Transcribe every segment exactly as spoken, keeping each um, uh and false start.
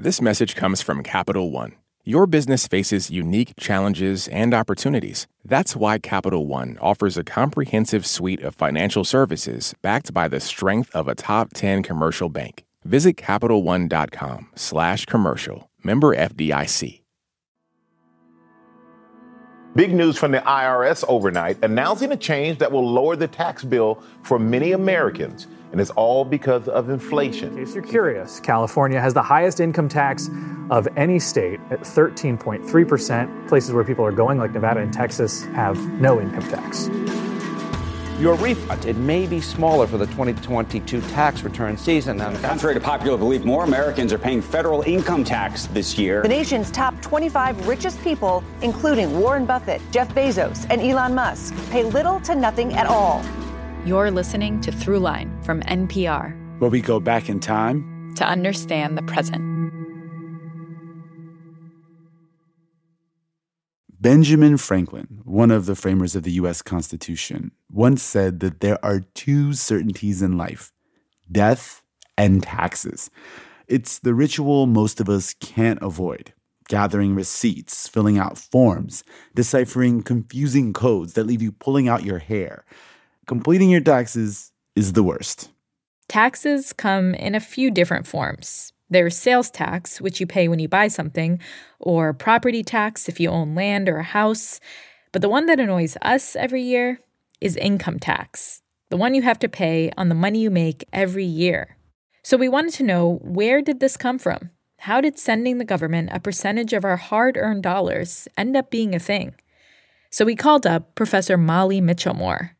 This message comes from Capital One. Your business faces unique challenges and opportunities. That's why Capital One offers a comprehensive suite of financial services backed by the strength of a top ten commercial bank. Visit CapitalOne.com slash commercial. Member F D I C. Big news from the I R S overnight, announcing a change that will lower the tax bill for many Americans. And it's all because of inflation. In case you're curious, California has the highest income tax of any state at thirteen point three percent. Places where people are going, like Nevada and Texas, have no income tax. Your refund, it may be smaller for the twenty twenty-two tax return season. Now, contrary to popular belief, more Americans are paying federal income tax this year. The nation's top twenty-five richest people, including Warren Buffett, Jeff Bezos, and Elon Musk, pay little to nothing at all. You're listening to Throughline from N P R, where we go back in time to understand the present. Benjamin Franklin, one of the framers of the U S Constitution, once said that there are two certainties in life: death and taxes. It's the ritual most of us can't avoid. Gathering receipts, filling out forms, deciphering confusing codes that leave you pulling out your hair. Completing your taxes is the worst. Taxes come in a few different forms. There's sales tax, which you pay when you buy something, or property tax if you own land or a house. But the one that annoys us every year is income tax, the one you have to pay on the money you make every year. So we wanted to know, where did this come from? How did sending the government a percentage of our hard-earned dollars end up being a thing? So we called up Professor Molly Mitchell-Moore.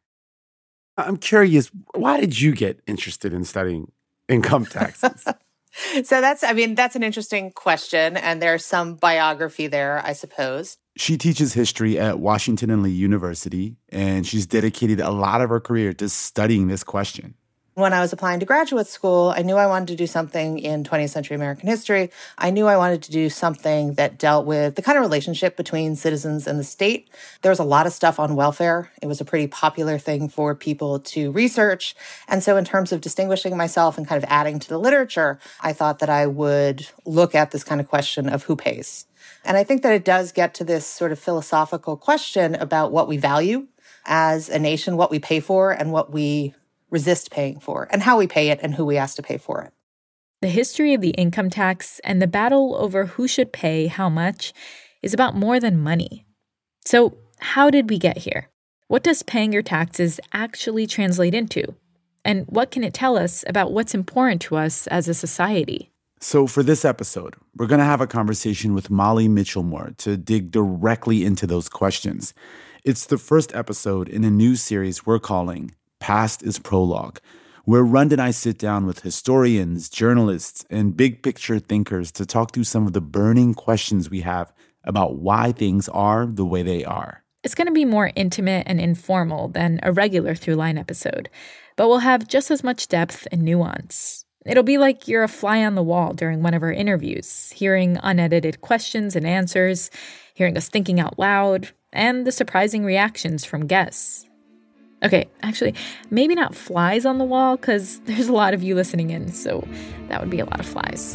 I'm curious, why did you get interested in studying income taxes? So that's, I mean, that's an interesting question, and there's some biography there, I suppose. She teaches history at Washington and Lee University, and she's dedicated a lot of her career to studying this question. When I was applying to graduate school, I knew I wanted to do something in twentieth century American history. I knew I wanted to do something that dealt with the kind of relationship between citizens and the state. There was a lot of stuff on welfare. It was a pretty popular thing for people to research. And so in terms of distinguishing myself and kind of adding to the literature, I thought that I would look at this kind of question of who pays. And I think that it does get to this sort of philosophical question about what we value as a nation, what we pay for, and what we resist paying for, and how we pay it and who we ask to pay for it. The history of the income tax and the battle over who should pay how much is about more than money. So how did we get here? What does paying your taxes actually translate into? And what can it tell us about what's important to us as a society? So for this episode, we're going to have a conversation with Molly Mitchell-Moore to dig directly into those questions. It's the first episode in a new series we're calling Past is Prologue, where Rund and I sit down with historians, journalists, and big-picture thinkers to talk through some of the burning questions we have about why things are the way they are. It's going to be more intimate and informal than a regular Throughline episode, but we'll have just as much depth and nuance. It'll be like you're a fly on the wall during one of our interviews, hearing unedited questions and answers, hearing us thinking out loud, and the surprising reactions from guests. Okay, actually, maybe not flies on the wall, because there's a lot of you listening in, so that would be a lot of flies.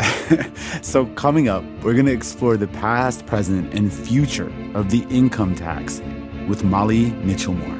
So coming up, we're going to explore the past, present, and future of the income tax with Molly Mitchell-Moore.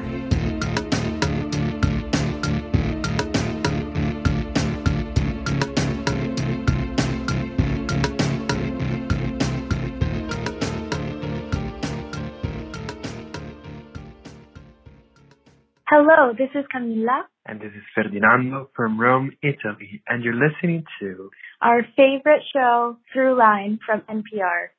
Hello, this is Camilla. And this is Ferdinando from Rome, Italy. And you're listening to our favorite show, Throughline from N P R.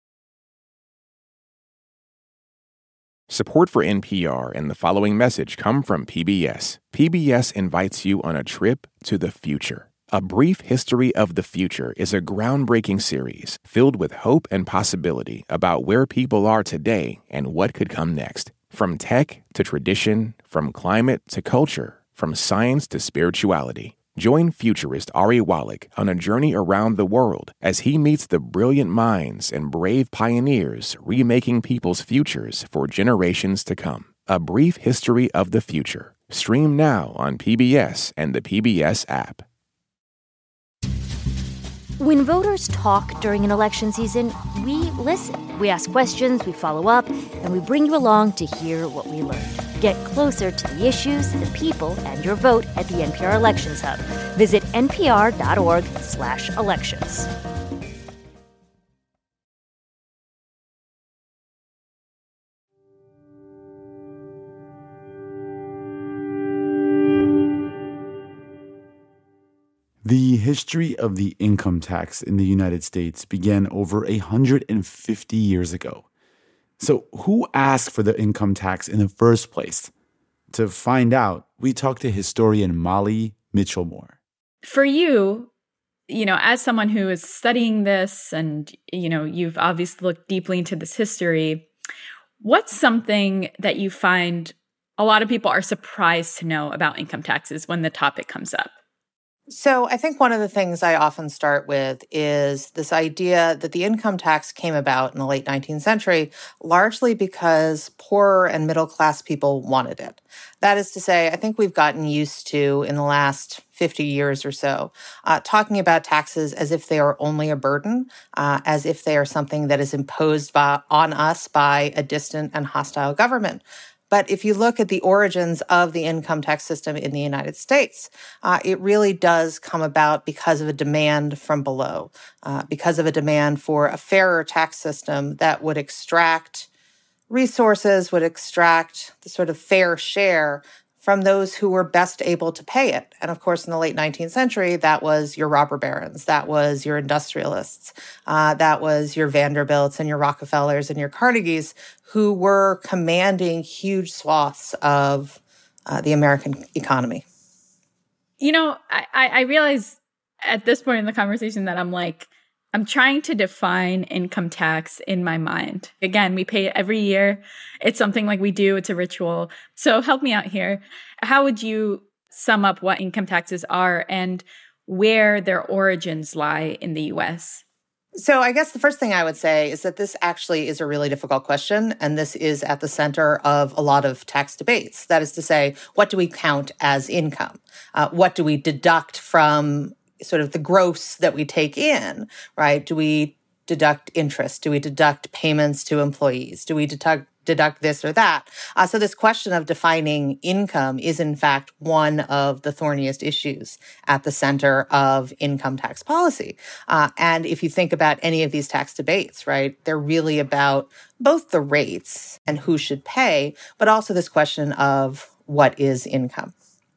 Support for N P R and the following message come from P B S. P B S invites you on a trip to the future. A Brief History of the Future is a groundbreaking series filled with hope and possibility about where people are today and what could come next. From tech to tradition, from climate to culture, from science to spirituality. Join futurist Ari Wallach on a journey around the world as he meets the brilliant minds and brave pioneers remaking people's futures for generations to come. A Brief History of the Future. Stream now on P B S and the P B S app. When voters talk during an election season, we listen. We ask questions, we follow up, and we bring you along to hear what we learned. Get closer to the issues, the people, and your vote at the N P R Elections Hub. Visit npr.org slash elections. The history of the income tax in the United States began over one hundred fifty years ago. So who asked for the income tax in the first place? To find out, we talked to historian Molly Mitchell-Moore. For you, you know, as someone who is studying this and, you know, you've obviously looked deeply into this history, what's something that you find a lot of people are surprised to know about income taxes when the topic comes up? So I think one of the things I often start with is this idea that the income tax came about in the late nineteenth century largely because poorer and middle-class people wanted it. That is to say, I think we've gotten used to, in the last fifty years or so, uh, talking about taxes as if they are only a burden, uh, as if they are something that is imposed by, on us by a distant and hostile government. But if you look at the origins of the income tax system in the United States, uh, it really does come about because of a demand from below, uh, because of a demand for a fairer tax system that would extract resources, would extract the sort of fair share from those who were best able to pay it. And of course, in the late nineteenth century, that was your robber barons, that was your industrialists, uh, that was your Vanderbilts and your Rockefellers and your Carnegies, who were commanding huge swaths of uh, the American economy. You know, I, I realize at this point in the conversation that I'm like, I'm trying to define income tax in my mind. Again, we pay it every year. It's something like we do. It's a ritual. So help me out here. How would you sum up what income taxes are and where their origins lie in the U S? So I guess the first thing I would say is that this actually is a really difficult question, and this is at the center of a lot of tax debates. That is to say, what do we count as income? Uh, what do we deduct from sort of the gross that we take in, right? Do we deduct interest? Do we deduct payments to employees? Do we deduct deduct this or that? Uh, so this question of defining income is, in fact, one of the thorniest issues at the center of income tax policy. Uh, and if you think about any of these tax debates, right, they're really about both the rates and who should pay, but also this question of what is income.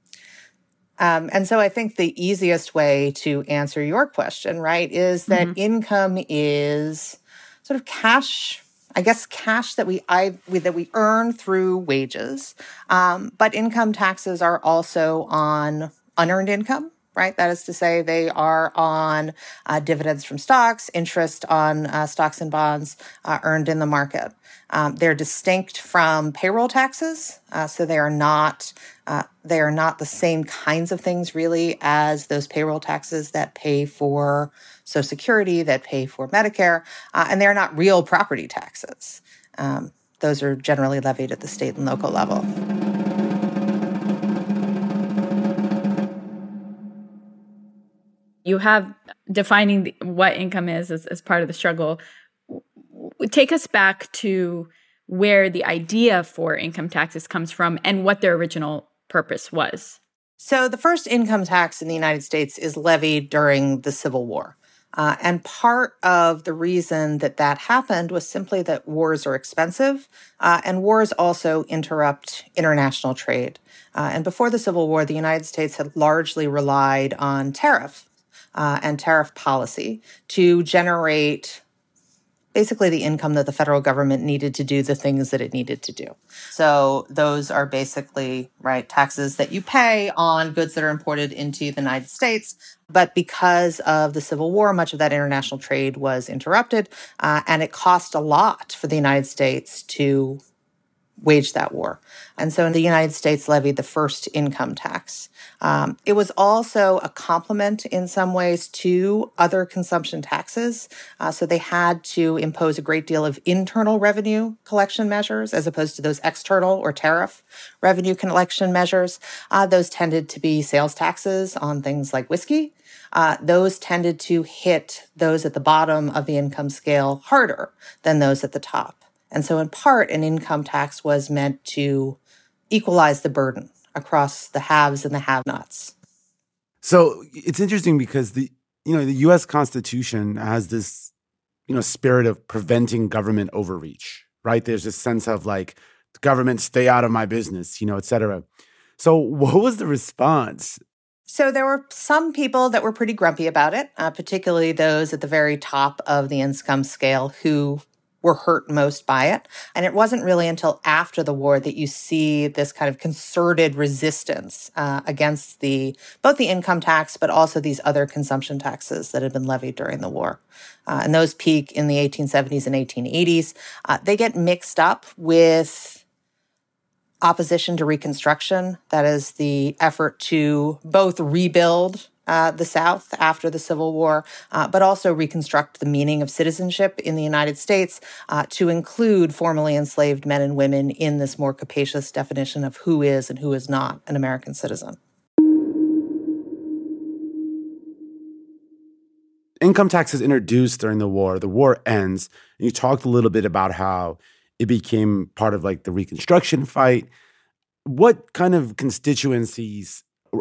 Um, and so I think the easiest way to answer your question, right, is that mm-hmm. income is sort of cash, I guess cash that we I, that we earn through wages. Um, but income taxes are also on unearned income, right? That is to say they are on uh, dividends from stocks, interest on uh, stocks and bonds uh, earned in the market. Um, they're distinct from payroll taxes, uh, so they are not uh, they are not the same kinds of things really as those payroll taxes that pay for Social Security, that pay for Medicare, uh, and they are not real property taxes. Um, those are generally levied at the state and local level. You have defining the, what income is as, as part of the struggle. Take us back to where the idea for income taxes comes from and what their original purpose was. So the first income tax in the United States is levied during the Civil War. Uh, and part of the reason that that happened was simply that wars are expensive, uh, and wars also interrupt international trade. Uh, and before the Civil War, the United States had largely relied on tariff uh, and tariff policy to generate basically the income that the federal government needed to do the things that it needed to do. So those are basically, right, taxes that you pay on goods that are imported into the United States. But because of the Civil War, much of that international trade was interrupted, uh, and it cost a lot for the United States to waged that war. And so the United States levied the first income tax. Um, it was also a complement in some ways to other consumption taxes. Uh, so they had to impose a great deal of internal revenue collection measures as opposed to those external or tariff revenue collection measures. Uh, those tended to be sales taxes on things like whiskey. Uh, those tended to hit those at the bottom of the income scale harder than those at the top. And so in part, an income tax was meant to equalize the burden across the haves and the have-nots. So it's interesting because the you know the U S Constitution has this you know spirit of preventing government overreach, right? There's this sense of like, the government, stay out of my business, you know, et cetera. So what was the response? So there were some people that were pretty grumpy about it, uh, particularly those at the very top of the income scale who were hurt most by it. And it wasn't really until after the war that you see this kind of concerted resistance uh, against the both the income tax, but also these other consumption taxes that had been levied during the war. Uh, and those peak in the eighteen seventies and eighteen eighties. Uh, they get mixed up with opposition to Reconstruction. That is the effort to both rebuild Uh, the South after the Civil War, uh, but also reconstruct the meaning of citizenship in the United States uh, to include formerly enslaved men and women in this more capacious definition of who is and who is not an American citizen. Income tax is introduced during the war. The war ends. And you talked a little bit about how it became part of like the Reconstruction fight. What kind of constituencies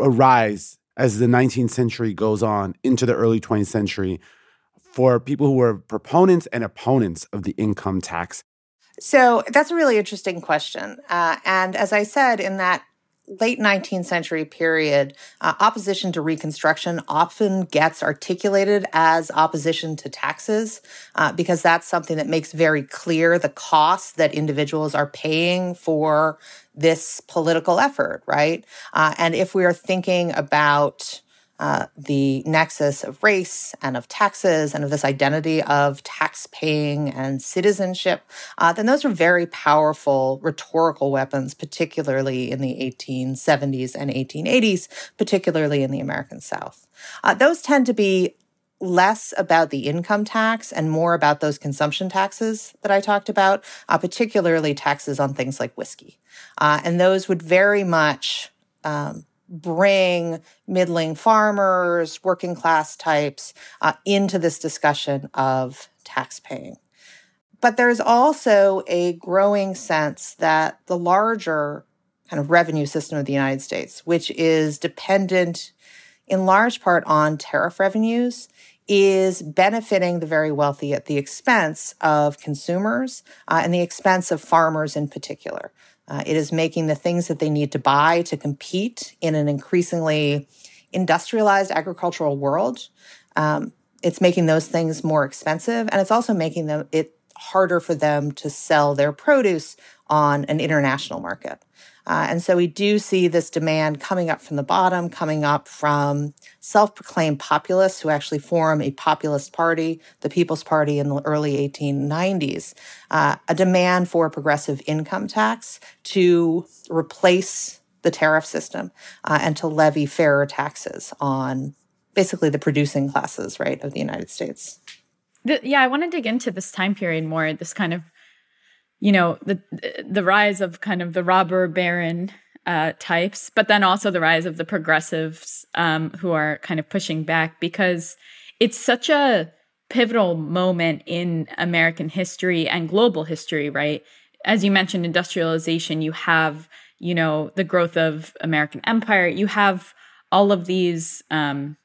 arise as the nineteenth century goes on into the early twentieth century for people who were proponents and opponents of the income tax? So that's a really interesting question. Uh, and as I said, in that late nineteenth century period, uh, opposition to Reconstruction often gets articulated as opposition to taxes uh, because that's something that makes very clear the cost that individuals are paying for this political effort, right? Uh, and if we are thinking about uh, the nexus of race and of taxes and of this identity of tax-paying and citizenship, uh, then those are very powerful rhetorical weapons, particularly in the eighteen seventies and eighteen eighties, particularly in the American South. Uh, those tend to be less about the income tax and more about those consumption taxes that I talked about, uh, particularly taxes on things like whiskey. Uh, and those would very much um, bring middling farmers, working class types uh, into this discussion of tax paying. But there's also a growing sense that the larger kind of revenue system of the United States, which is dependent in large part on tariff revenues, is benefiting the very wealthy at the expense of consumers uh, and the expense of farmers in particular. Uh, it is making the things that they need to buy to compete in an increasingly industrialized agricultural world. Um, it's making those things more expensive, and it's also making them it harder for them to sell their produce on an international market. Uh, and so we do see this demand coming up from the bottom, coming up from self-proclaimed populists who actually form a populist party, the People's Party in the early eighteen nineties, uh, a demand for a progressive income tax to replace the tariff system uh, and to levy fairer taxes on basically the producing classes, right, of the United States. The, yeah, I want to dig into this time period more, this kind of you know, the the rise of kind of the robber baron uh, types, but then also the rise of the progressives um, who are kind of pushing back, because it's such a pivotal moment in American history and global history, right? As you mentioned, industrialization, you have, you know, the growth of American empire, you have all of these um,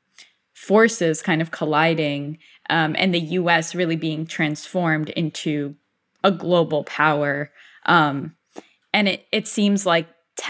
forces kind of colliding um, and the U S really being transformed into a global power. Um, and it, it seems like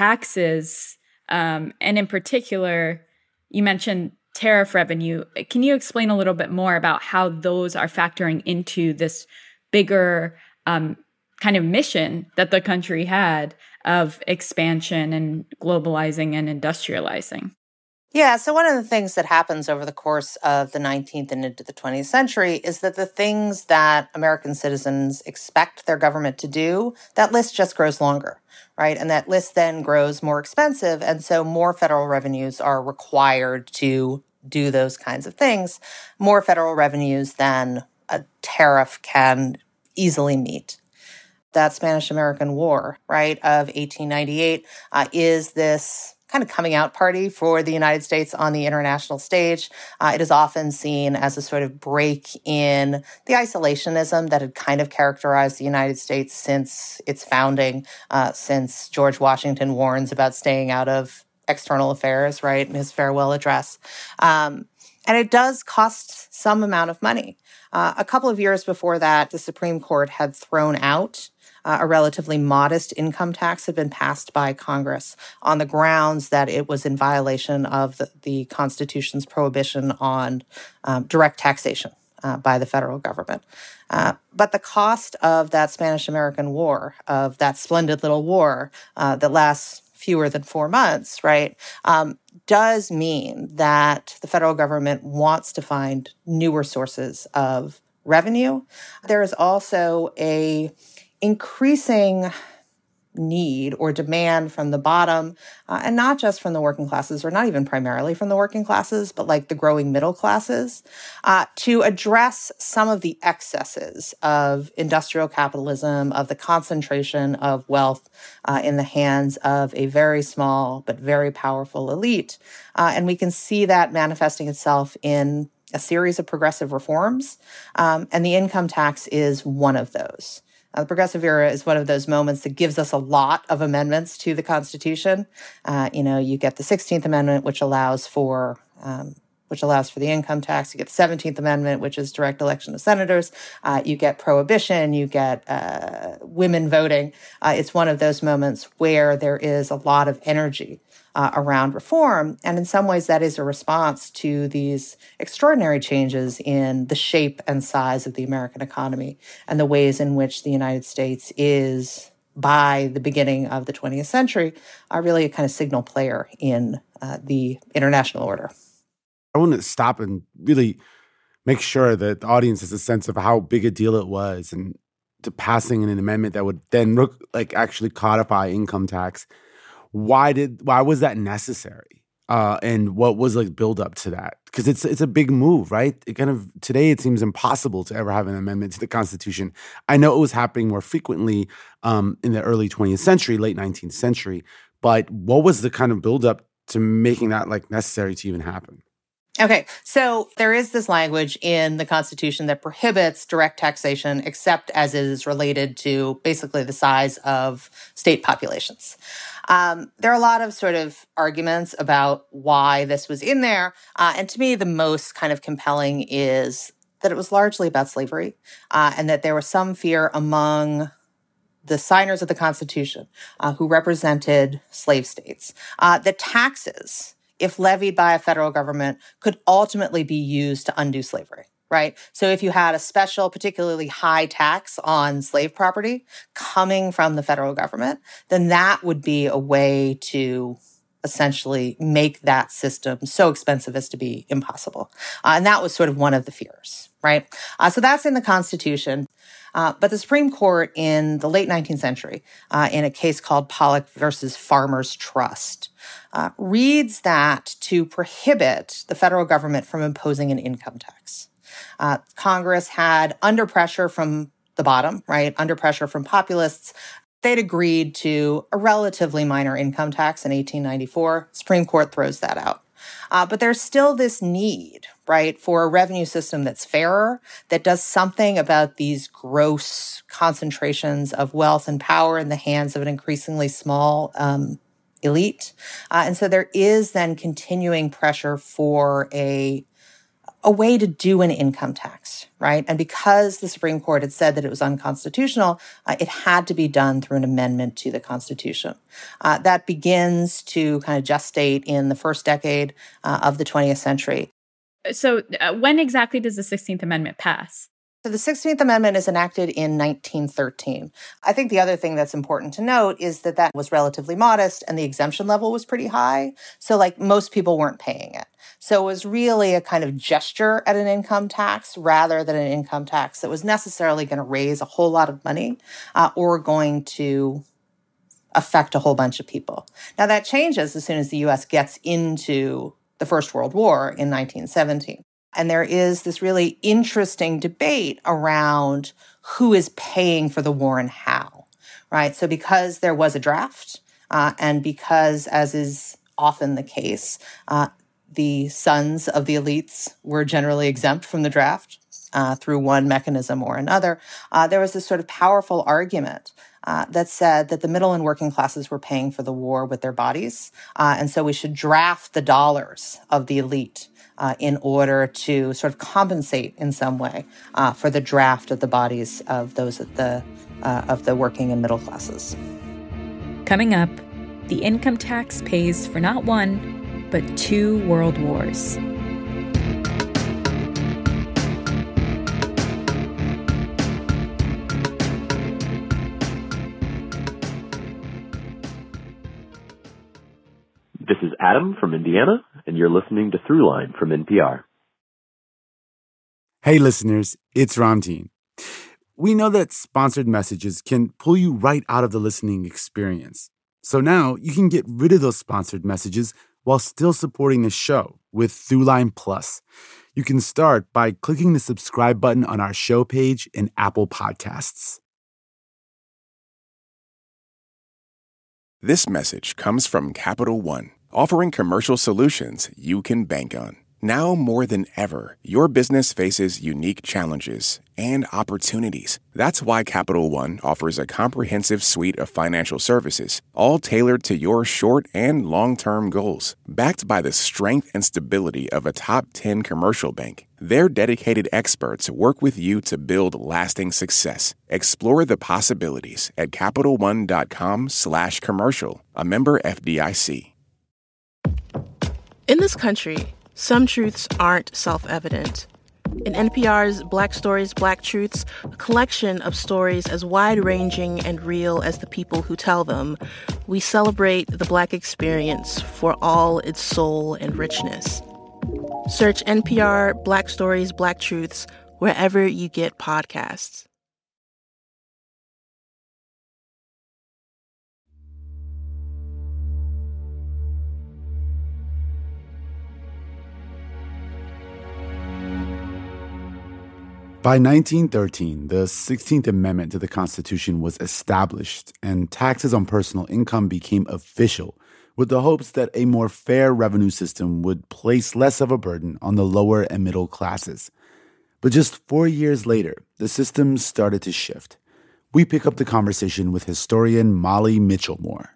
taxes, um, and in particular, you mentioned tariff revenue. Can you explain a little bit more about how those are factoring into this bigger um, kind of mission that the country had of expansion and globalizing and industrializing? Yeah, so one of the things that happens over the course of the nineteenth and into the twentieth century is that the things that American citizens expect their government to do, that list just grows longer, right? And that list then grows more expensive, and so more federal revenues are required to do those kinds of things, more federal revenues than a tariff can easily meet. That Spanish-American War, right, of eighteen ninety-eight uh, is this kind of coming out party for the United States on the international stage. Uh, it is often seen as a sort of break in the isolationism that had kind of characterized the United States since its founding, uh, since George Washington warns about staying out of external affairs, right, in his farewell address. Um, and it does cost some amount of money. Uh, a couple of years before that, the Supreme Court had thrown out Uh, a relatively modest income tax had been passed by Congress on the grounds that it was in violation of the, the Constitution's prohibition on um, direct taxation uh, by the federal government. Uh, but the cost of that Spanish-American War, of that splendid little war uh, that lasts fewer than four months, right, um, does mean that the federal government wants to find newer sources of revenue. There is also a increasing need or demand from the bottom, uh, and not just from the working classes, or not even primarily from the working classes, but like the growing middle classes, uh, to address some of the excesses of industrial capitalism, of the concentration of wealth uh, in the hands of a very small but very powerful elite. Uh, and we can see that manifesting itself in a series of progressive reforms, um, and the income tax is one of those. Uh, the Progressive Era is one of those moments that gives us a lot of amendments to the Constitution. Uh, you know, you get the sixteenth Amendment, which allows for um, which allows for the income tax. You get the seventeenth Amendment, which is direct election of senators. Uh, you get prohibition. You get uh, women voting. Uh, it's one of those moments where there is a lot of energy Uh, around reform. And in some ways, that is a response to these extraordinary changes in the shape and size of the American economy and the ways in which the United States is, by the beginning of the twentieth century, uh, really a kind of signal player in uh, the international order. I want to stop and really make sure that the audience has a sense of how big a deal it was and to passing an amendment that would then look like actually codify income tax. Why did why was that necessary? Uh, and what was like build up to that? Because it's it's a big move, right? It kind of today it seems impossible to ever have an amendment to the Constitution. I know it was happening more frequently um, in the early twentieth century, late nineteenth century. But what was the kind of build up to making that like necessary to even happen? Okay, so there is this language in the Constitution that prohibits direct taxation except as it is related to basically the size of state populations. Um, there are a lot of sort of arguments about why this was in there. Uh, and to me, the most kind of compelling is that it was largely about slavery uh, and that there was some fear among the signers of the Constitution uh, who represented slave states uh, that taxes, if levied by a federal government, could ultimately be used to undo slavery, right? So if you had a special, particularly high tax on slave property coming from the federal government, then that would be a way to essentially make that system so expensive as to be impossible. Uh, and that was sort of one of the fears, right? Uh, so that's in the Constitution. Uh, but the Supreme Court in the late nineteenth century, uh, in a case called Pollock versus Farmers Trust, uh, reads that to prohibit the federal government from imposing an income tax. Uh, Congress had, under pressure from the bottom, right, under pressure from populists, they'd agreed to a relatively minor income tax in eighteen ninety-four. Supreme Court throws that out. Uh, but there's still this need, right, for a revenue system that's fairer, that does something about these gross concentrations of wealth and power in the hands of an increasingly small um, elite. Uh, and so there is then continuing pressure for a a way to do an income tax, right? And because the Supreme Court had said that it was unconstitutional, uh, it had to be done through an amendment to the Constitution. Uh, that begins to kind of gestate in the first decade uh, of the twentieth century. So uh, when exactly does the sixteenth Amendment pass? So the sixteenth Amendment is enacted in nineteen thirteen. I think the other thing that's important to note is that that was relatively modest and the exemption level was pretty high. So like most people weren't paying it. So it was really a kind of gesture at an income tax rather than an income tax that was necessarily going to raise a whole lot of money uh, or going to affect a whole bunch of people. Now that changes as soon as the U S gets into the First World War in nineteen seventeen. And there is this really interesting debate around who is paying for the war and how, right? So because there was a draft, uh, and because, as is often the case, uh, the sons of the elites were generally exempt from the draft uh, through one mechanism or another, uh, there was this sort of powerful argument uh, that said that the middle and working classes were paying for the war with their bodies, uh, and so we should draft the dollars of the elite Uh, in order to sort of compensate in some way uh, for the draft of the bodies of those at the uh, of the working and middle classes. Coming up, the income tax pays for not one, but two world wars. This is Adam from Indiana, and you're listening to Throughline from N P R. Hey listeners, it's Ramteen. We know that sponsored messages can pull you right out of the listening experience. So now you can get rid of those sponsored messages while still supporting the show with Throughline Plus. You can start by clicking the subscribe button on our show page in Apple Podcasts. This message comes from Capital One, offering commercial solutions you can bank on. Now more than ever, your business faces unique challenges and opportunities. That's why Capital One offers a comprehensive suite of financial services, all tailored to your short and long-term goals. Backed by the strength and stability of a top ten commercial bank, their dedicated experts work with you to build lasting success. Explore the possibilities at CapitalOne.com slash commercial, a member F D I C. In this country, some truths aren't self-evident. In N P R's Black Stories, Black Truths, a collection of stories as wide-ranging and real as the people who tell them, we celebrate the Black experience for all its soul and richness. Search N P R Black Stories, Black Truths wherever you get podcasts. By nineteen thirteen, the sixteenth Amendment to the Constitution was established, and taxes on personal income became official, with the hopes that a more fair revenue system would place less of a burden on the lower and middle classes. But just four years later, the system started to shift. We pick up the conversation with historian Molly Mitchell-Moore.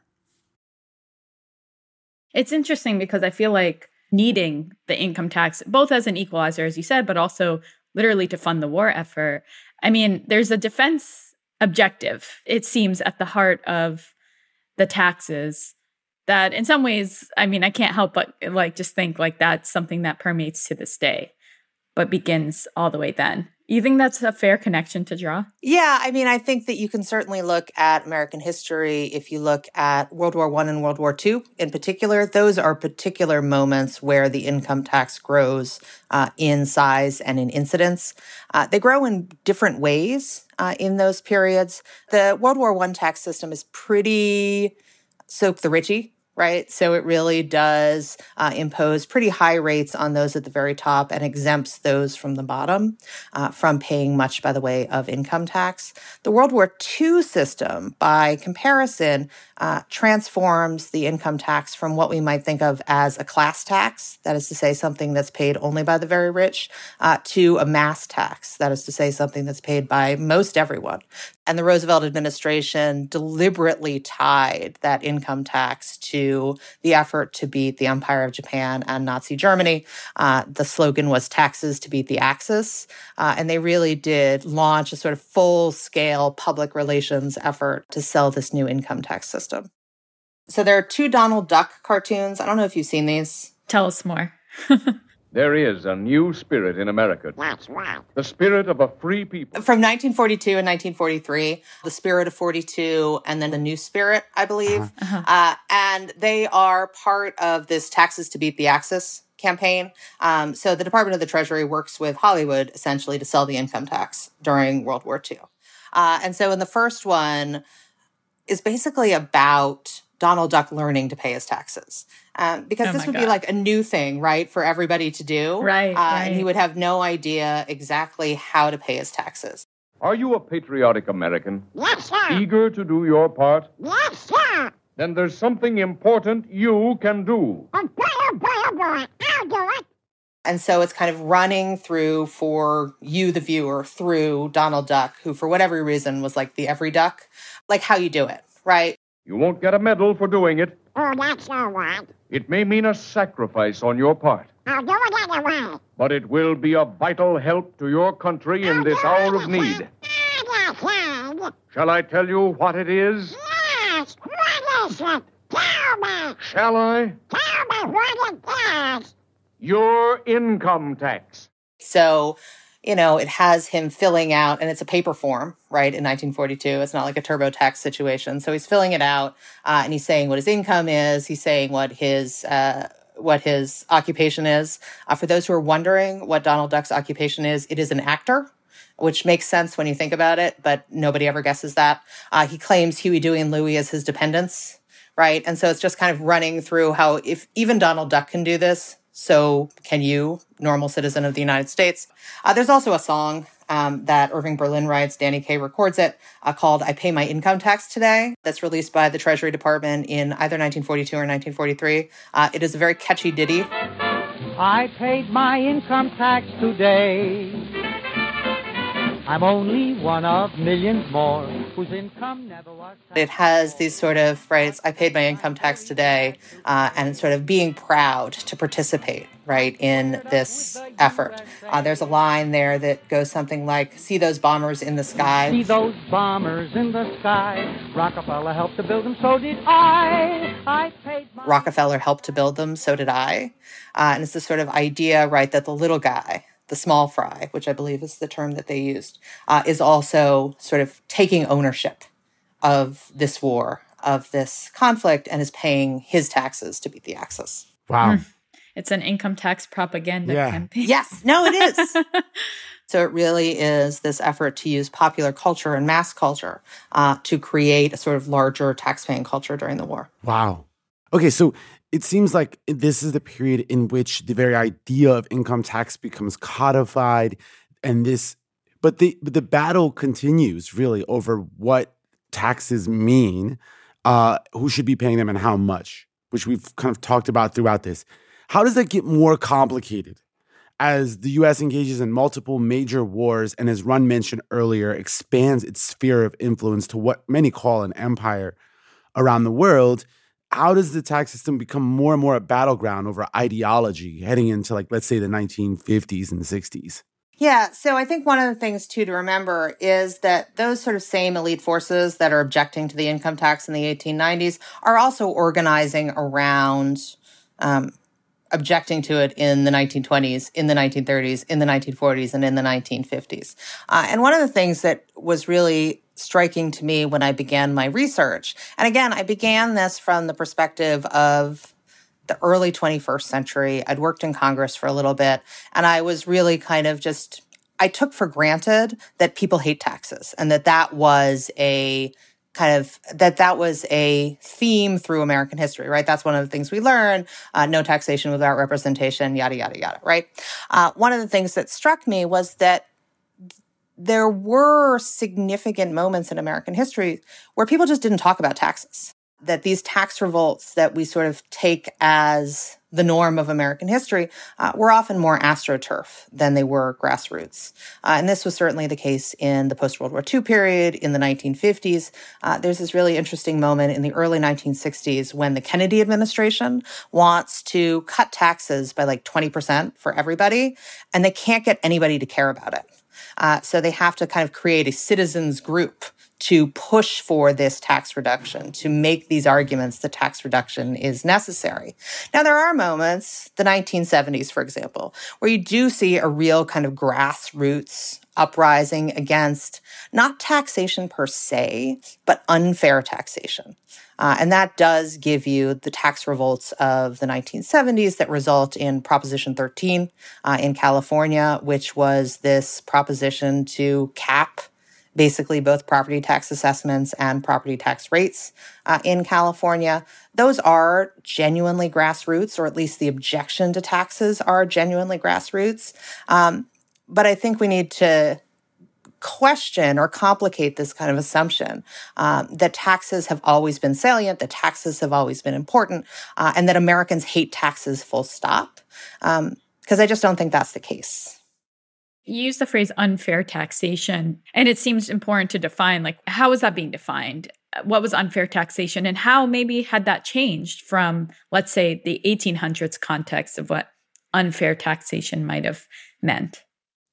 It's interesting because I feel like needing the income tax, both as an equalizer, as you said, but also literally to fund the war effort. I mean, there's a defense objective, it seems, at the heart of the taxes that in some ways, I mean, I can't help but like just think like that's something that permeates to this day, but begins all the way then. You think that's a fair connection to draw? Yeah, I mean, I think that you can certainly look at American history. If you look at World War One and World War Two in particular, those are particular moments where the income tax grows uh, in size and in incidence. Uh, they grow in different ways uh, in those periods. The World War One tax system is pretty soak the richie, right? So it really does uh, impose pretty high rates on those at the very top and exempts those from the bottom uh, from paying much by the way of income tax. The World War Two system, by comparison, uh, transforms the income tax from what we might think of as a class tax, that is to say something that's paid only by the very rich, uh, to a mass tax, that is to say something that's paid by most everyone. And the Roosevelt administration deliberately tied that income tax to the effort to beat the Empire of Japan and Nazi Germany. Uh, the slogan was taxes to beat the Axis. Uh, and they really did launch a sort of full-scale public relations effort to sell this new income tax system. So there are two Donald Duck cartoons. I don't know if you've seen these. Tell us more. There is a new spirit in America. That's right. The spirit of a free people. From nineteen forty-two and nineteen forty-three, the spirit of forty-two, and then the new spirit, I believe. Uh-huh. Uh, and they are part of this Taxes to Beat the Axis campaign. Um, so the Department of the Treasury works with Hollywood, essentially, to sell the income tax during World War Two. Uh, and so in the first one is basically about Donald Duck learning to pay his taxes. Um, because oh this would God. be like a new thing, right, for everybody to do. Right, uh, right. And he would have no idea exactly how to pay his taxes. Are you a patriotic American? Yes, sir. Eager to do your part? Yes, sir. Then there's something important you can do. Oh, boy, oh, boy, oh, boy. I'll do it. And so it's kind of running through for you, the viewer, through Donald Duck, who for whatever reason was like the every duck, like how you do it, right? You won't get a medal for doing it. Oh, that's all right. It may mean a sacrifice on your part. I'll do it anyway. But it will be a vital help to your country in I'll this hour of need. Yes, Shall I tell you what it is? yes. What is it? Tell me. Shall I? Tell me what it is. Your income tax. So, you know, it has him filling out, and it's a paper form, right, in nineteen forty-two. It's not like a TurboTax situation. So he's filling it out, uh, and he's saying what his income is. He's saying what his uh, what his occupation is. Uh, for those who are wondering what Donald Duck's occupation is, it is an actor, which makes sense when you think about it, but nobody ever guesses that. Uh, he claims Huey, Dewey, and Louie as his dependents, right? And so it's just kind of running through how if even Donald Duck can do this, so can you, normal citizen of the United States. Uh, there's also a song um, that Irving Berlin writes, Danny Kaye records it, uh, called I Pay My Income Tax Today, that's released by the Treasury Department in either nineteen forty-two or nineteen forty-three. Uh, it is a very catchy ditty. I paid my income tax today. I'm only one of millions more whose income never was taxed. It has these sort of, right, it's, I paid my income tax today, uh, and sort of being proud to participate, right, in this effort. Uh, there's a line there that goes something like, see those bombers in the sky. See those bombers in the sky. Rockefeller helped to build them, so did I. I paid my... Rockefeller helped to build them, so did I. Uh, and it's this sort of idea, right, that the little guy, the small fry, which I believe is the term that they used, uh, is also sort of taking ownership of this war, of this conflict, and is paying his taxes to beat the Axis. Wow. Mm. It's an income tax propaganda Yeah. campaign. Yes, no, it is. So it really is this effort to use popular culture and mass culture uh, to create a sort of larger taxpaying culture during the war. Wow. Okay, so it seems like this is the period in which the very idea of income tax becomes codified, and this, but the but the battle continues really over what taxes mean, uh, who should be paying them, and how much, which we've kind of talked about throughout this. How does that get more complicated as the U S engages in multiple major wars and, as Ron mentioned earlier, expands its sphere of influence to what many call an empire around the world? How does the tax system become more and more a battleground over ideology heading into, like, let's say the nineteen fifties and sixties? Yeah, so I think one of the things, too, to remember is that those sort of same elite forces that are objecting to the income tax in the eighteen nineties are also organizing around um, objecting to it in the nineteen twenties, in the nineteen thirties, in the nineteen forties, and in the nineteen fifties. Uh, and one of the things that was really striking to me when I began my research, and again, I began this from the perspective of the early twenty-first century. I'd worked in Congress for a little bit, and I was really kind of just, I took for granted that people hate taxes, and that that was a kind of, that that was a theme through American history, right? That's one of the things we learn, uh, no taxation without representation, yada, yada, yada, right? Uh, one of the things that struck me was that there were significant moments in American history where people just didn't talk about taxes, that these tax revolts that we sort of take as the norm of American history uh, were often more astroturf than they were grassroots. Uh, and this was certainly the case in the post-World War Two period, in the nineteen fifties. Uh, there's this really interesting moment in the early nineteen sixties when the Kennedy administration wants to cut taxes by like twenty percent for everybody, and they can't get anybody to care about it. Uh, so they have to kind of create a citizens group to push for this tax reduction, to make these arguments that tax reduction is necessary. Now, there are moments, the nineteen seventies, for example, where you do see a real kind of grassroots uprising against not taxation per se, but unfair taxation. Uh, and that does give you the tax revolts of the nineteen seventies that result in Proposition thirteen uh, in California, which was this proposition to cap basically both property tax assessments and property tax rates uh, in California. Those are genuinely grassroots, or at least the objection to taxes are genuinely grassroots. Um, but I think we need to question or complicate this kind of assumption um, that taxes have always been salient, that taxes have always been important, uh, and that Americans hate taxes full stop, um, because I just don't think that's the case. You use the phrase unfair taxation, and it seems important to define, like, how is that being defined? What was unfair taxation, and how maybe had that changed from, let's say, the eighteen hundreds context of what unfair taxation might have meant?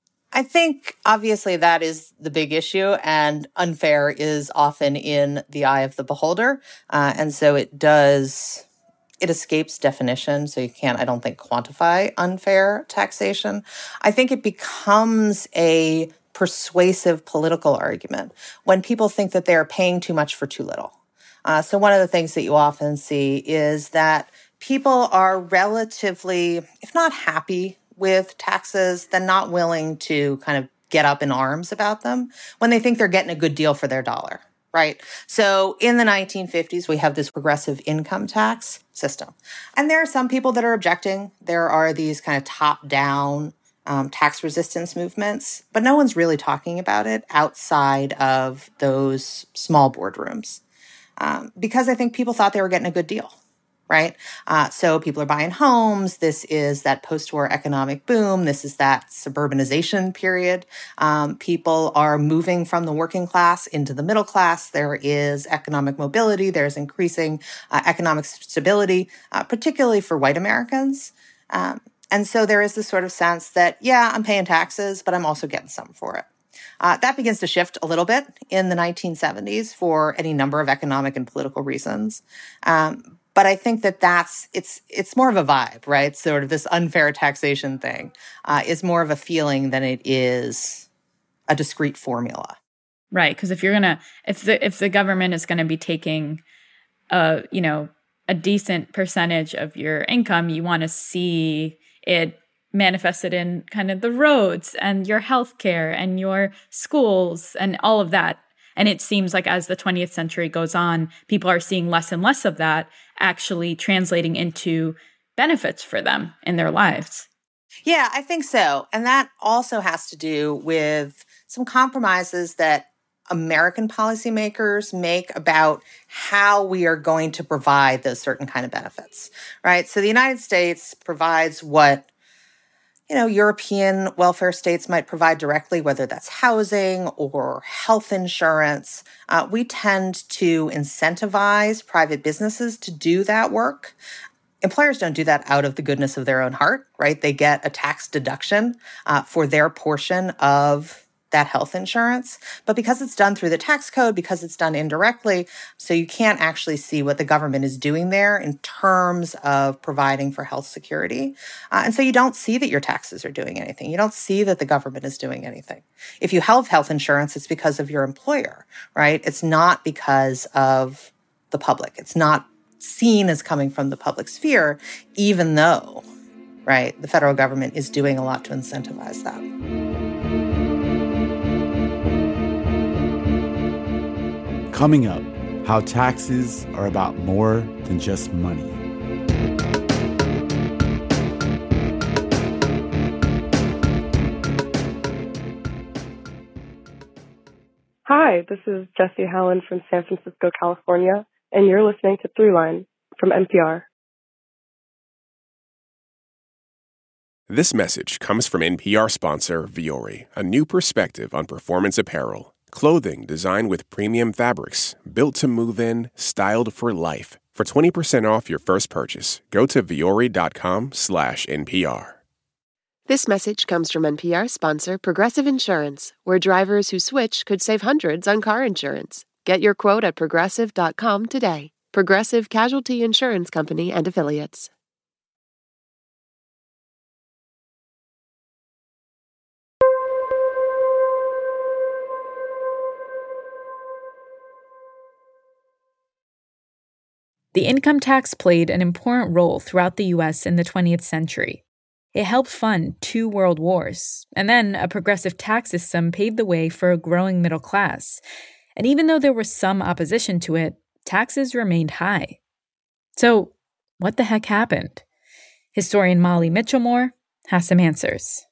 I think, obviously, that is the big issue, and unfair is often in the eye of the beholder. Uh, and so it does, it escapes definition. So you can't, I don't think, quantify unfair taxation. I think it becomes a persuasive political argument when people think that they're paying too much for too little. Uh, so one of the things that you often see is that people are relatively, if not happy with taxes, then not willing to kind of get up in arms about them when they think they're getting a good deal for their dollar, right? So in the nineteen fifties, we have this progressive income tax system. And there are some people that are objecting. There are these kind of top-down um, tax resistance movements, but no one's really talking about it outside of those small boardrooms um, because I think people thought they were getting a good deal. Right? Uh, so people are buying homes. This is that post-war economic boom. This is that suburbanization period. Um, people are moving from the working class into the middle class. There is economic mobility. There's increasing uh, economic stability, uh, particularly for white Americans. Um, and so there is this sort of sense that, yeah, I'm paying taxes, but I'm also getting something for it. Uh, that begins to shift a little bit in the nineteen seventies for any number of economic and political reasons. Um, But I think that that's, it's it's more of a vibe, right? Sort of this unfair taxation thing uh, is more of a feeling than it is a discrete formula. Right, because if you're going to, if the if the government is going to be taking, a, you know, a decent percentage of your income, you want to see it manifested in kind of the roads and your healthcare and your schools and all of that. And it seems like as the twentieth century goes on, people are seeing less and less of that actually translating into benefits for them in their lives. Yeah, I think so. And that also has to do with some compromises that American policymakers make about how we are going to provide those certain kind of benefits, right? So the United States provides what you know, European welfare states might provide directly, whether that's housing or health insurance. Uh, we tend to incentivize private businesses to do that work. Employers don't do that out of the goodness of their own heart, right? They get a tax deduction uh, for their portion of that health insurance. But because it's done through the tax code, because it's done indirectly, so you can't actually see what the government is doing there in terms of providing for health security. Uh, and so you don't see that your taxes are doing anything. You don't see that the government is doing anything. If you have health insurance, it's because of your employer, right? It's not because of the public. It's not seen as coming from the public sphere, even though, right, the federal government is doing a lot to incentivize that. Coming up, how taxes are about more than just money. Hi, this is Jessie Howland from San Francisco, California, and you're listening to Throughline from N P R. This message comes from N P R sponsor Vuori, a new perspective on performance apparel. Clothing designed with premium fabrics, built to move in, styled for life. For twenty percent off your first purchase, go to vuori.com slash NPR. This message comes from N P R sponsor Progressive Insurance, where drivers who switch could save hundreds on car insurance. Get your quote at progressive dot com today. Progressive Casualty Insurance Company and Affiliates. The income tax played an important role throughout the U S in the twentieth century. It helped fund two world wars, and then a progressive tax system paved the way for a growing middle class. And even though there was some opposition to it, taxes remained high. So, what the heck happened? Historian Molly Mitchellmore has some answers.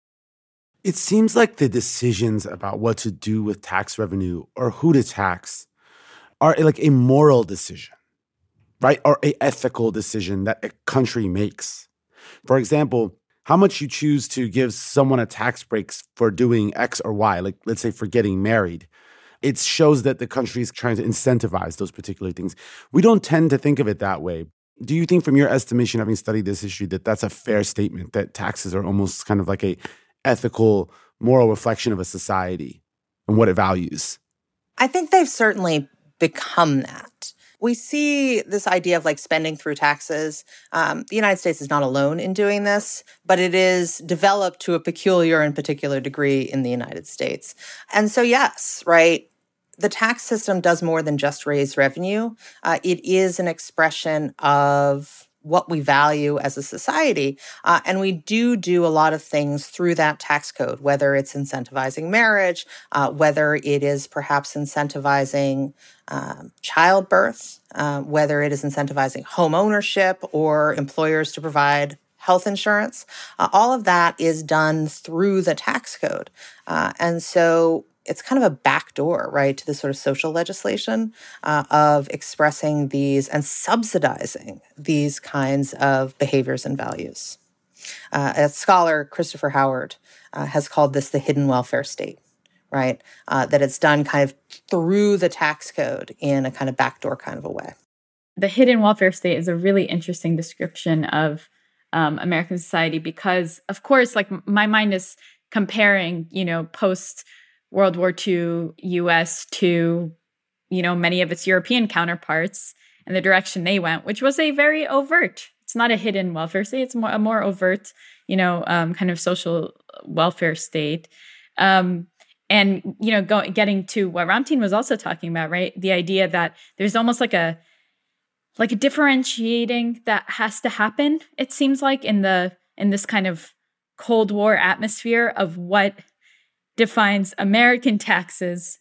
It seems like the decisions about what to do with tax revenue or who to tax are like a moral decision, right? Or an ethical decision that a country makes. For example, how much you choose to give someone a tax break for doing X or Y, like let's say for getting married, it shows that the country is trying to incentivize those particular things. We don't tend to think of it that way. Do you think from your estimation, having studied this issue, that that's a fair statement, that taxes are almost kind of like a ethical, moral reflection of a society and what it values? I think they've certainly become that. We see this idea of like spending through taxes. Um, the United States is not alone in doing this, but it is developed to a peculiar and particular degree in the United States. And so, yes, right, the tax system does more than just raise revenue. Uh, it is an expression of what we value as a society. Uh, and we do do a lot of things through that tax code, whether it's incentivizing marriage, uh, whether it is perhaps incentivizing um, childbirth, uh, whether it is incentivizing home ownership or employers to provide health insurance. Uh, all of that is done through the tax code. Uh, and so it's kind of a backdoor, right, to the sort of social legislation uh, of expressing these and subsidizing these kinds of behaviors and values. Uh, a scholar, Christopher Howard, uh, has called this the hidden welfare state, right? Uh, that it's done kind of through the tax code in a kind of backdoor kind of a way. The hidden welfare state is a really interesting description of um, American society because, of course, like my mind is comparing, you know, post World War Two U S to, you know, many of its European counterparts and the direction they went, which was a very overt, it's not a hidden welfare state, it's more, a more overt, you know, um, kind of social welfare state. Um, and, you know, go, getting to what Ramtin was also talking about, right? The idea that there's almost like a, like a differentiating that has to happen, it seems like, in the, in this kind of Cold War atmosphere of what defines American taxes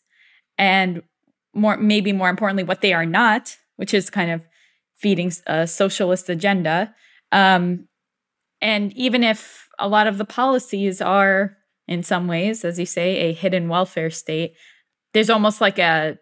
and more, maybe more importantly, what they are not, which is kind of feeding a socialist agenda. Um, and even if a lot of the policies are, in some ways, as you say, a hidden welfare state, there's almost like a,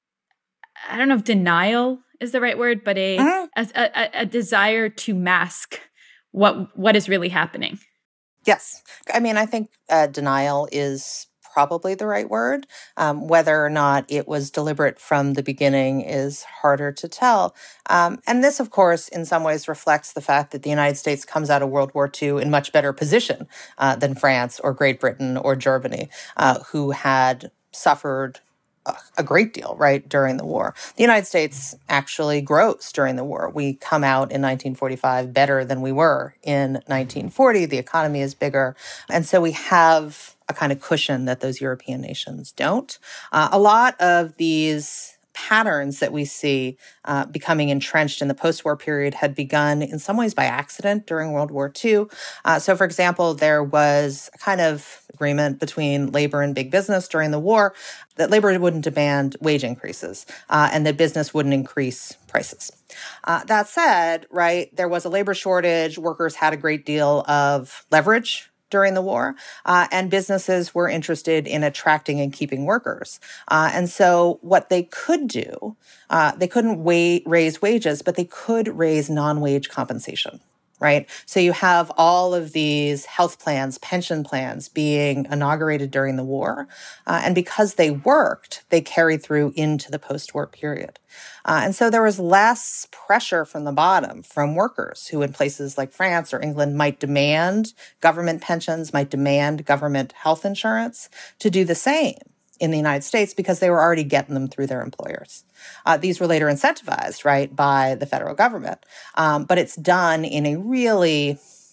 I don't know if denial is the right word, but a, uh-huh. a, a, a desire to mask what what is really happening. Yes. I mean, I think uh, denial is probably the right word. Um, whether or not it was deliberate from the beginning is harder to tell. Um, and this, of course, in some ways reflects the fact that the United States comes out of World War Two in much better position uh, than France or Great Britain or Germany, uh, who had suffered a great deal, right, during the war. The United States actually grows during the war. We come out in nineteen forty-five better than we were in nineteen forty. The economy is bigger. And so we have a kind of cushion that those European nations don't. Uh, a lot of these patterns that we see uh, becoming entrenched in the post-war period had begun in some ways by accident during World War Two. Uh, so, for example, there was a kind of agreement between labor and big business during the war that labor wouldn't demand wage increases uh, and that business wouldn't increase prices. Uh, that said, right, there was a labor shortage. Workers had a great deal of leverage during the war, uh, and businesses were interested in attracting and keeping workers. Uh, and so what they could do, uh, they couldn't wa- raise wages, but they could raise non-wage compensation. right? So you have all of these health plans, pension plans being inaugurated during the war. Uh, and because they worked, they carried through into the post-war period. Uh, and so there was less pressure from the bottom from workers who in places like France or England might demand government pensions, might demand government health insurance to do the same in the United States because they were already getting them through their employers. Uh, these were later incentivized, right, by the federal government. Um, but it's done in a really,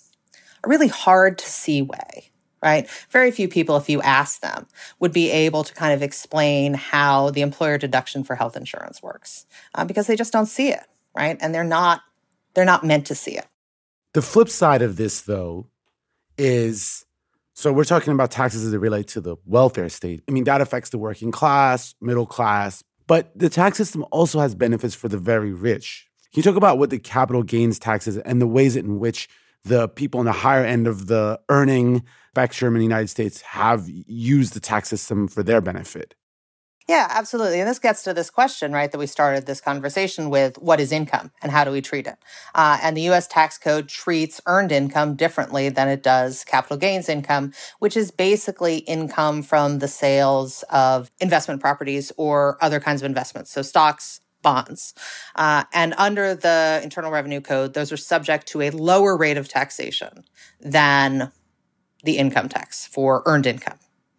a really hard to see way, right? Very few people, if you ask them, would be able to kind of explain how the employer deduction for health insurance works uh, because they just don't see it, right? And they're not, they're not meant to see it. The flip side of this, though, is... So we're talking about taxes as they relate to the welfare state. I mean, that affects the working class, middle class, but the tax system also has benefits for the very rich. Can you talk about what the capital gains tax is and the ways in which the people on the higher end of the earning spectrum in the United States have used the tax system for their benefit? Yeah, absolutely. And this gets to this question, right, that we started this conversation with: what is income and how do we treat it? Uh, and the U S tax code treats earned income differently than it does capital gains income, which is basically income from the sales of investment properties or other kinds of investments, so stocks, bonds. Uh, and under the Internal Revenue Code, those are subject to a lower rate of taxation than the income tax for earned income.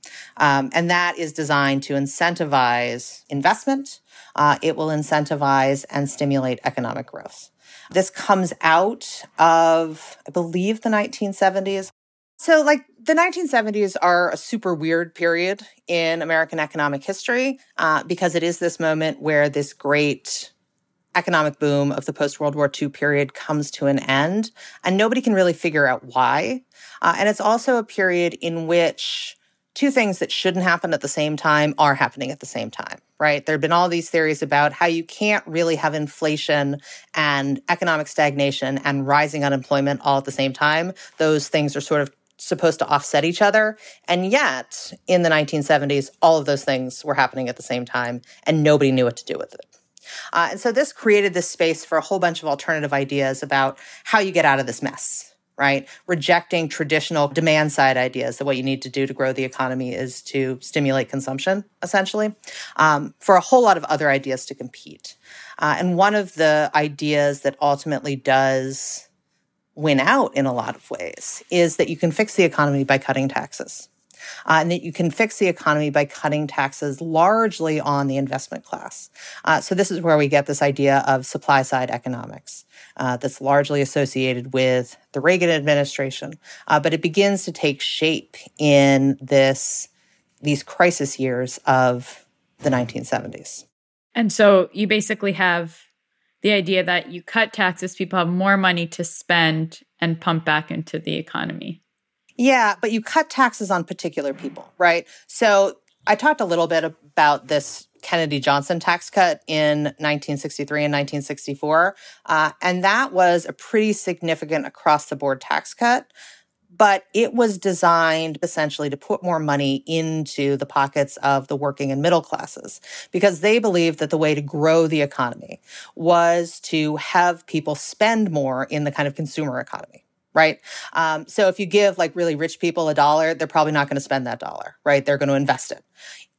Um, and that is designed to incentivize investment. Uh, it will incentivize and stimulate economic growth. This comes out of, I believe, the nineteen seventies. So, like, the nineteen seventies are a super weird period in American economic history uh, because it is this moment where this great economic boom of the post-World War Two period comes to an end, and nobody can really figure out why. Uh, and it's also a period in which two things that shouldn't happen at the same time are happening at the same time, right? There have been all these theories about how you can't really have inflation and economic stagnation and rising unemployment all at the same time. Those things are sort of supposed to offset each other. And yet, in the nineteen seventies, all of those things were happening at the same time, and nobody knew what to do with it. Uh, and so this created this space for a whole bunch of alternative ideas about how you get out of this mess, right? Rejecting traditional demand-side ideas that what you need to do to grow the economy is to stimulate consumption, essentially, um, for a whole lot of other ideas to compete. Uh, and one of the ideas that ultimately does win out in a lot of ways is that you can fix the economy by cutting taxes. Uh, and that you can fix the economy by cutting taxes largely on the investment class. Uh, so this is where we get this idea of supply-side economics uh, that's largely associated with the Reagan administration. Uh, but it begins to take shape in this these crisis years of the nineteen seventies. And so you basically have the idea that you cut taxes, people have more money to spend and pump back into the economy. Yeah, but you cut taxes on particular people, right? So I talked a little bit about this Kennedy-Johnson tax cut in nineteen sixty-three and nineteen sixty-four, uh, and that was a pretty significant across-the-board tax cut, but it was designed essentially to put more money into the pockets of the working and middle classes because they believed that the way to grow the economy was to have people spend more in the kind of consumer economy. Right? Um, so if you give like really rich people a dollar, they're probably not going to spend that dollar, right? They're going to invest it.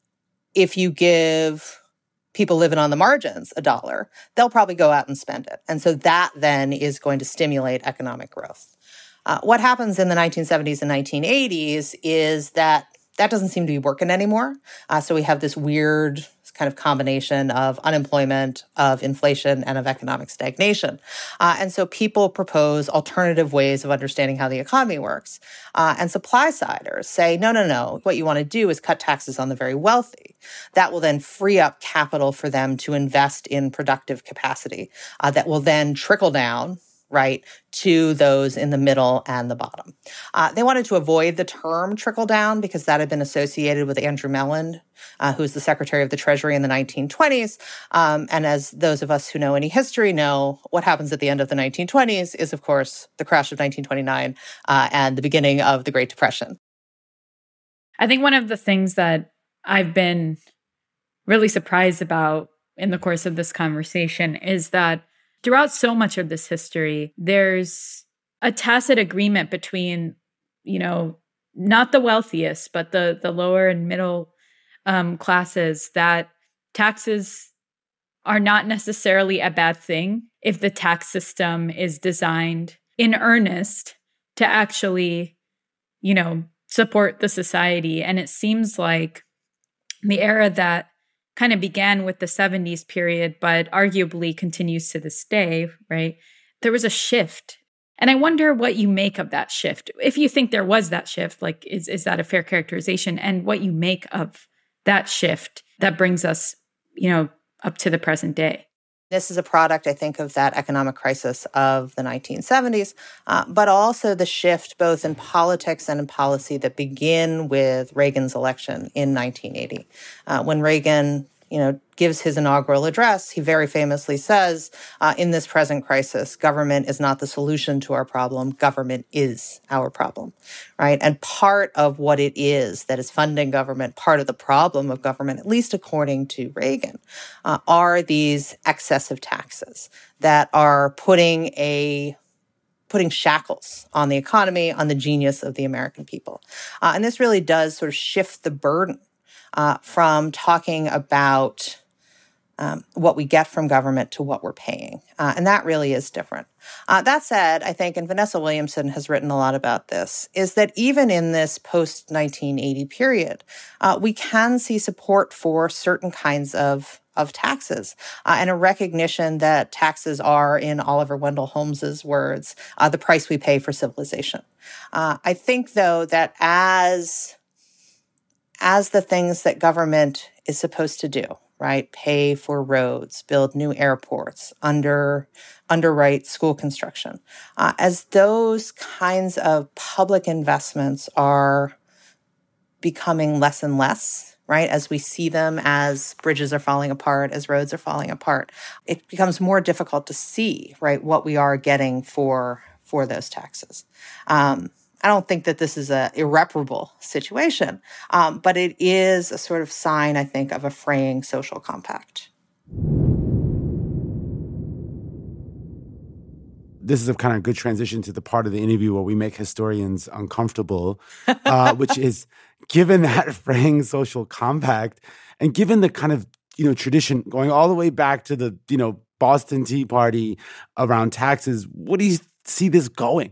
If you give people living on the margins a dollar, they'll probably go out and spend it. And so that then is going to stimulate economic growth. Uh, what happens in the nineteen seventies and nineteen eighties is that that doesn't seem to be working anymore. Uh, so we have this weird kind of combination of unemployment, of inflation, and of economic stagnation. Uh, and so people propose alternative ways of understanding how the economy works. Uh, and supply-siders say, no, no, no. What you want to do is cut taxes on the very wealthy. That will then free up capital for them to invest in productive capacity uh, that will then trickle down, right, to those in the middle and the bottom. Uh, they wanted to avoid the term trickle down because that had been associated with Andrew Mellon, uh, who was the Secretary of the Treasury in the nineteen twenties. Um, and as those of us who know any history know, what happens at the end of the nineteen twenties is, of course, the crash of nineteen twenty-nine uh, and the beginning of the Great Depression. I think one of the things that I've been really surprised about in the course of this conversation is that throughout so much of this history, there's a tacit agreement between, you know, not the wealthiest, but the the lower and middle um, classes, that taxes are not necessarily a bad thing if the tax system is designed in earnest to actually, you know, support the society. And it seems like the era that kind of began with the seventies period, but arguably continues to this day, right? There was a shift. And I wonder what you make of that shift. If you think there was that shift, like, is, is that a fair characterization? And what you make of that shift that brings us, you know, up to the present day. This is a product, I think, of that economic crisis of the nineteen seventies, uh, but also the shift both in politics and in policy that begin with Reagan's election in nineteen eighty. Uh, when Reagan, you know, gives his inaugural address, he very famously says, uh, in this present crisis, government is not the solution to our problem. Government is our problem, right? And part of what it is that is funding government, part of the problem of government, at least according to Reagan, uh, are these excessive taxes that are putting a putting shackles on the economy, on the genius of the American people. Uh, and this really does sort of shift the burden Uh, from talking about um, what we get from government to what we're paying. Uh, and that really is different. Uh, that said, I think, and Vanessa Williamson has written a lot about this, is that even in this post-nineteen eighty period, uh, we can see support for certain kinds of of taxes, uh, and a recognition that taxes are, in Oliver Wendell Holmes's words, uh, the price we pay for civilization. Uh, I think, though, that as as the things that government is supposed to do, right? Pay for roads, build new airports, under, underwrite school construction. Uh, as those kinds of public investments are becoming less and less, right? As we see them, as bridges are falling apart, as roads are falling apart, it becomes more difficult to see, right, what we are getting for, for those taxes. Um, I don't think that this is an irreparable situation, um, but it is a sort of sign, I think, of a fraying social compact. This is a kind of good transition to the part of the interview where we make historians uncomfortable, uh, which is, given that fraying social compact and given the kind of, you know, tradition going all the way back to the, you know, Boston Tea Party around taxes, what do you see this going?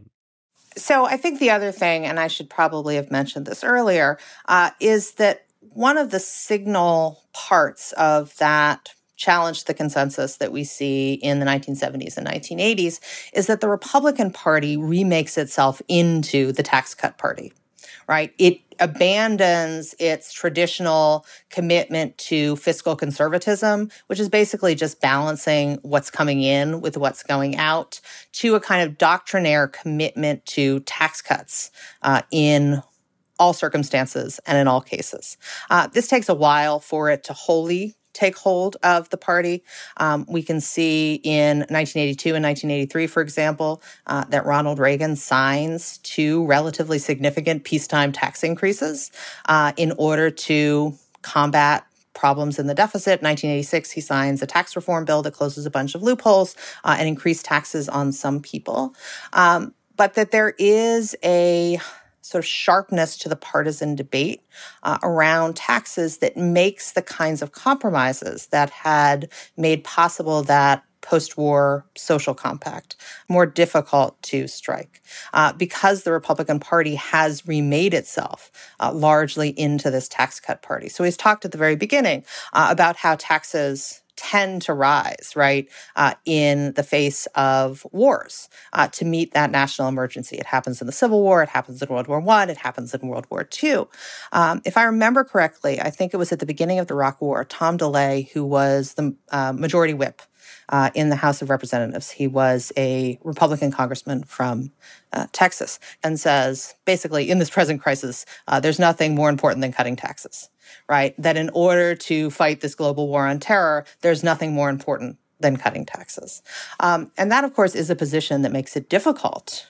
So I think the other thing, and I should probably have mentioned this earlier, uh, is that one of the signal parts of that challenge the consensus that we see in the nineteen seventies and nineteen eighties is that the Republican Party remakes itself into the tax cut party, right? It abandons its traditional commitment to fiscal conservatism, which is basically just balancing what's coming in with what's going out, to a kind of doctrinaire commitment to tax cuts uh, in all circumstances and in all cases. Uh, this takes a while for it to wholly take hold of the party. Um, we can see in nineteen eighty-two and nineteen eighty-three, for example, uh, that Ronald Reagan signs two relatively significant peacetime tax increases uh, in order to combat problems in the deficit. In nineteen eighty-six, he signs a tax reform bill that closes a bunch of loopholes uh, and increased taxes on some people. Um, but that there is a sort of sharpness to the partisan debate uh, around taxes that makes the kinds of compromises that had made possible that post-war social compact more difficult to strike uh, because the Republican Party has remade itself uh, largely into this tax cut party. So he's talked at the very beginning uh, about how taxes tend to rise, right, uh, in the face of wars uh, to meet that national emergency. It happens in the Civil War. It happens in World War One. It happens in World War Two. Um, if I remember correctly, I think it was at the beginning of the Iraq War, Tom DeLay, who was the uh, majority whip Uh, in the House of Representatives. He was a Republican congressman from uh, Texas, and says, basically, in this present crisis, uh, there's nothing more important than cutting taxes, right? That in order to fight this global war on terror, there's nothing more important than cutting taxes. Um, and that, of course, is a position that makes it difficult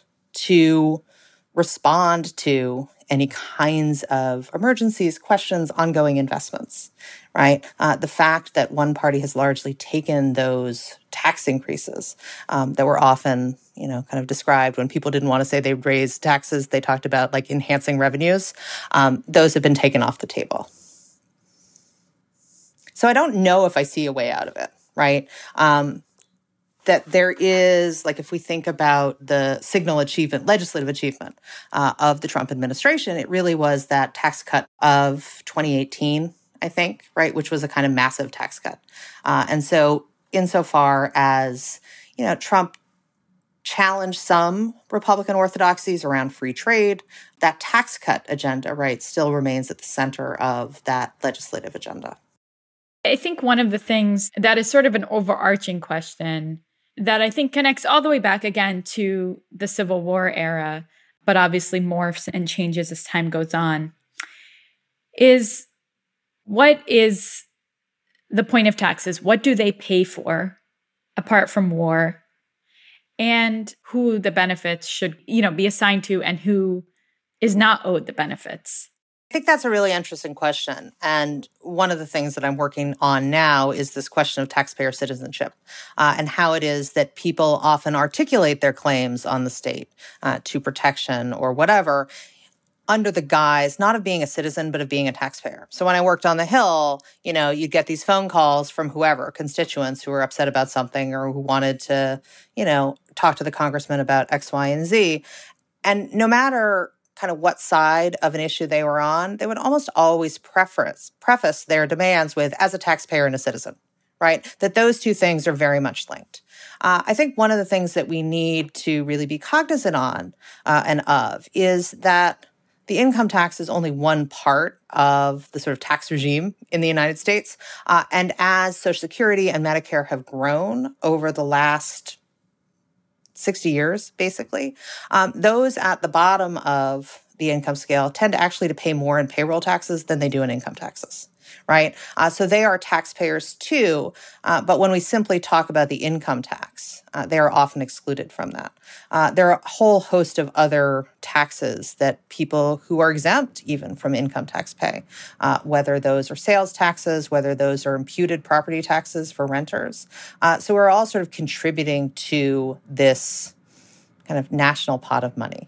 to respond to any kinds of emergencies, questions, ongoing investments, right? Uh, the fact that one party has largely taken those tax increases um, that were often, you know, kind of described when people didn't want to say they'd raise taxes, they talked about like enhancing revenues. Um, those have been taken off the table. So I don't know if I see a way out of it, right? Um, that there is, like, if we think about the signal achievement, legislative achievement uh, of the Trump administration, it really was that tax cut of twenty eighteen, I think, right, which was a kind of massive tax cut. Uh, and so insofar as, you know, Trump challenged some Republican orthodoxies around free trade, that tax cut agenda, right, still remains at the center of that legislative agenda. I think one of the things that is sort of an overarching question that I think connects all the way back again to the Civil War era, but obviously morphs and changes as time goes on, is what is the point of taxes? What do they pay for apart from war? And who the benefits should, you know, be assigned to and who is not owed the benefits? I think that's a really interesting question. And one of the things that I'm working on now is this question of taxpayer citizenship uh, and how it is that people often articulate their claims on the state uh, to protection or whatever under the guise not of being a citizen, but of being a taxpayer. So when I worked on the Hill, you know, you'd get these phone calls from whoever, constituents who were upset about something or who wanted to, you know, talk to the congressman about X, Y, and Z. And no matter kind of what side of an issue they were on, they would almost always preface, preface their demands with, as a taxpayer and a citizen, right? That those two things are very much linked. Uh, I think one of the things that we need to really be cognizant on uh, and of is that the income tax is only one part of the sort of tax regime in the United States. Uh, and as Social Security and Medicare have grown over the last sixty years, basically, um, those at the bottom of the income scale tend to actually to pay more in payroll taxes than they do in income taxes, right? Uh, so they are taxpayers too, uh, but when we simply talk about the income tax, uh, they are often excluded from that. Uh, there are a whole host of other taxes that people who are exempt even from income tax pay, uh, whether those are sales taxes, whether those are imputed property taxes for renters. Uh, so we're all sort of contributing to this kind of national pot of money.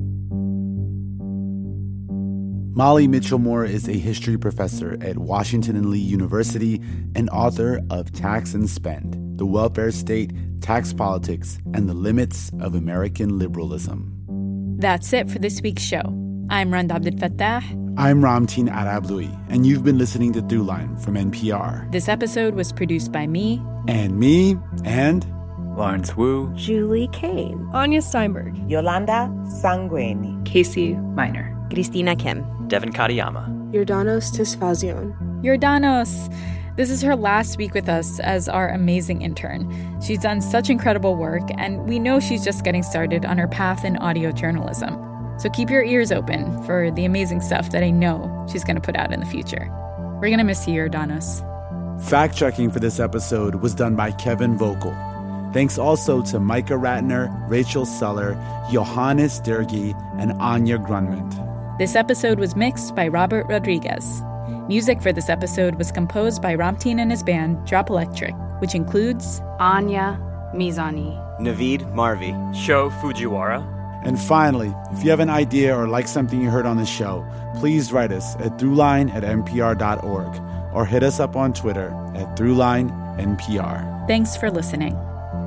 Molly Mitchell Moore is a history professor at Washington and Lee University and author of Tax and Spend, The Welfare State, Tax Politics, and the Limits of American Liberalism. That's it for this week's show. I'm Rand Abdelfattah. I'm Ramtin Arablouei, and you've been listening to Throughline from N P R. This episode was produced by me. And me, and... Lawrence Wu. Julie Kane. Anya Steinberg. Yolanda Sangweni. Casey Minor. Christina Kim. Devin Katayama. Yordanos Tisfazion. Yordanos. This is her last week with us as our amazing intern. She's done such incredible work, and we know she's just getting started on her path in audio journalism. So keep your ears open for the amazing stuff that I know she's going to put out in the future. We're going to miss you, Yordanos. Fact-checking for this episode was done by Kevin Vogel. Thanks also to Micah Ratner, Rachel Suller, Johannes Dergi, and Anya Grunmund. This episode was mixed by Robert Rodriguez. Music for this episode was composed by Ramtin and his band, Drop Electric, which includes Anya Mizani, Naveed Marvi, Sho Fujiwara. And finally, if you have an idea or like something you heard on the show, please write us at throughline at n p r dot org or hit us up on Twitter at throughline N P R. Thanks for listening.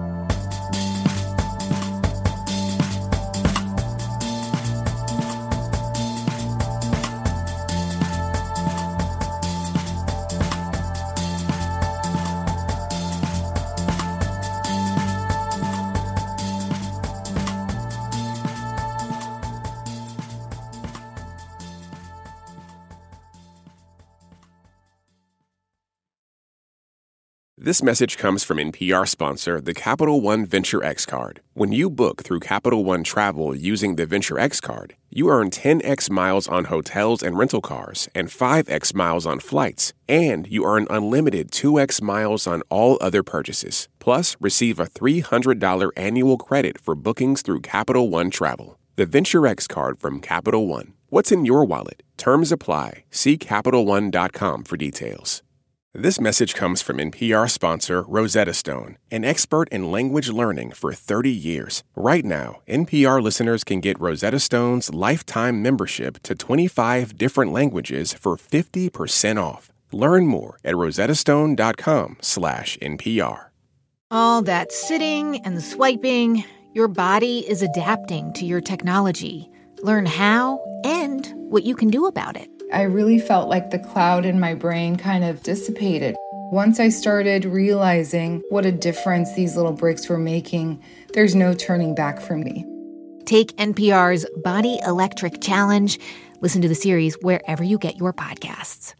This message comes from N P R sponsor, the Capital One Venture X Card. When you book through Capital One Travel using the Venture X Card, you earn ten x miles on hotels and rental cars and five x miles on flights, and you earn unlimited two x miles on all other purchases. Plus, receive a three hundred dollars annual credit for bookings through Capital One Travel. The Venture X Card from Capital One. What's in your wallet? Terms apply. See Capital One dot com for details. This message comes from N P R sponsor Rosetta Stone, an expert in language learning for thirty years. Right now, N P R listeners can get Rosetta Stone's lifetime membership to twenty-five different languages for fifty percent off. Learn more at rosettastone.com slash NPR. All that sitting and swiping, your body is adapting to your technology. Learn how and what you can do about it. I really felt like the cloud in my brain kind of dissipated. Once I started realizing what a difference these little breaks were making, there's no turning back for me. Take N P R's Body Electric Challenge. Listen to the series wherever you get your podcasts.